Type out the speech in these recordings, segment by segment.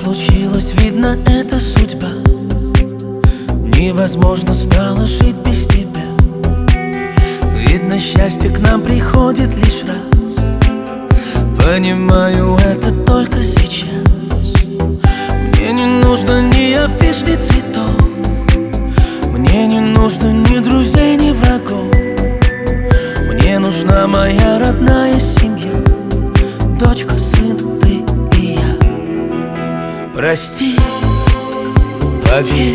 случилось, видно, это судьба. Невозможно стало жить без тебя. Видно, счастье к нам приходит лишь раз. Понимаю это только сейчас. Мне не нужно ни афиш, ни цветов. Мне не нужно ни друзей, ни врагов. Мне нужна моя родная семья. Дочка, сын, ты и я. Прости, поверь,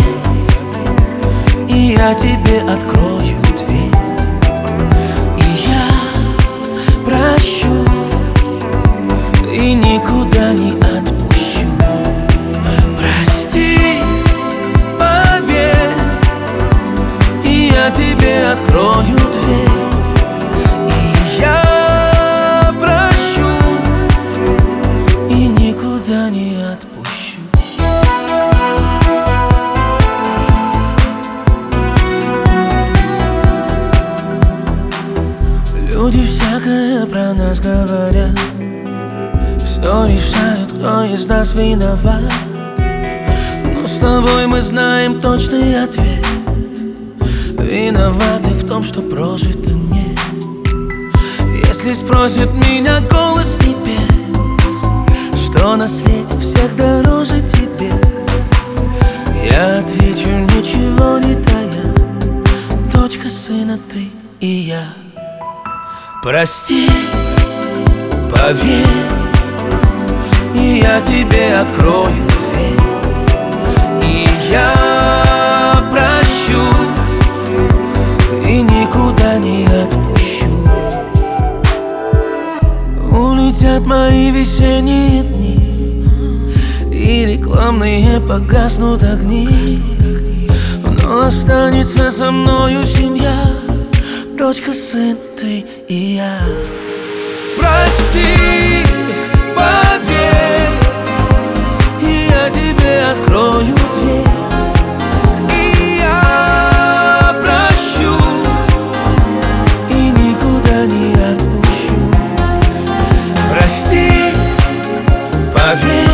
и я тебе открою дверь. И я прощу, и никуда не отпущу. Прости, поверь, и я тебе открою дверь. И я прощу, и никуда не отпущу. Люди всякое про нас говорят, все решают, кто из нас виноват. Но с тобой мы знаем точный ответ. Виноваты в том, что прожито нет. Если спросит меня голос небес, что на свете всех дороже тебе, я отвечу, ничего не тая. Дочка, сына, ты и я. Прости, поверь, и я тебе открою дверь. И я прощу, и никуда не отпущу. Улетят мои весенние дни, и рекламные погаснут огни, но останется со мною семья. Дочка, сын, ты и я. Прости, поверь, и я тебе открою дверь. И я прощу, и никуда не отпущу. Прости, поверь,